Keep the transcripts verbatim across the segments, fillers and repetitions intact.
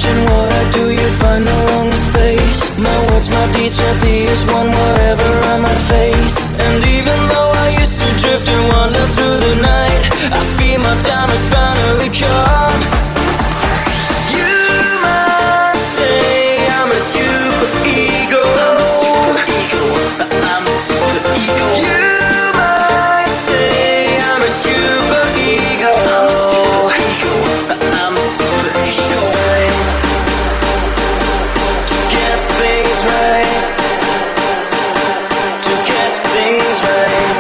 urgent, what I do you find no longer space. My words, my deeds shall be as one, whatever I might face. And even though I used to drift and wander through the night, I feel my time has finally come. You might say I'm a super ego. I'm a super ego. You might say I'm a super ego. I'm a super ego. To get things right, to get things right,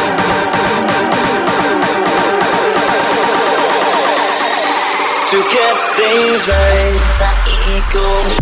to get things right. Super ego.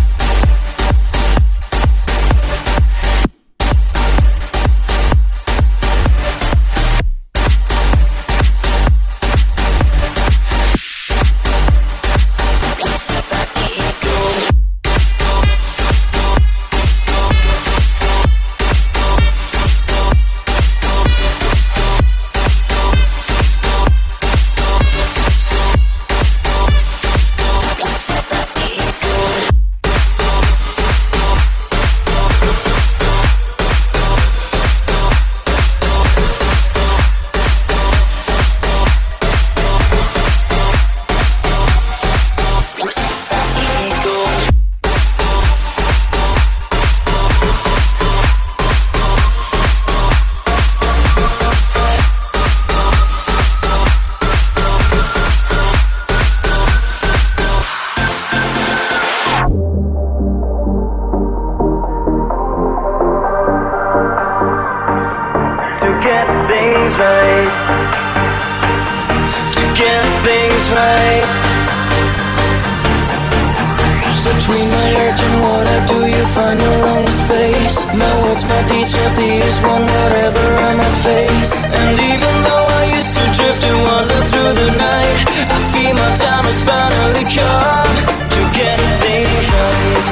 Between my urge and what I do, you find no longer space. My words, my deeds shall be as one, whatever I might face. And even though I used to drift and wander through the night, I feel my time has finally come. To get things right,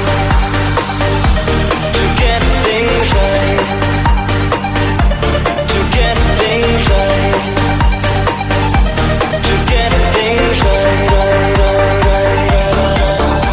to get things right, to get things right, to get things right, right, right, right, right.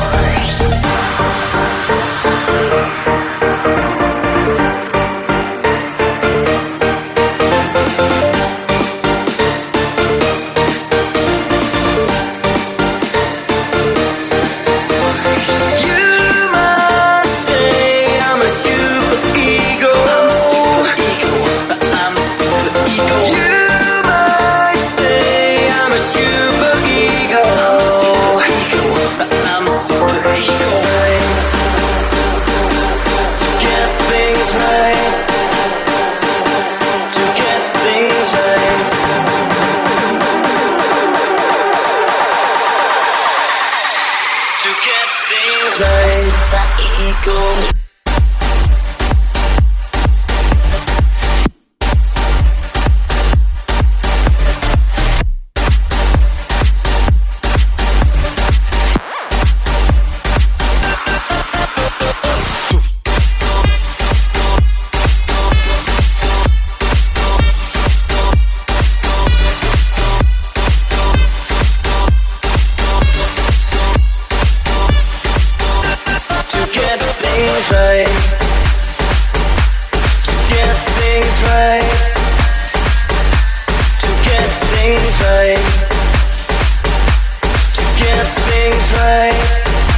Things right, to get things right, to get things right, to get things right.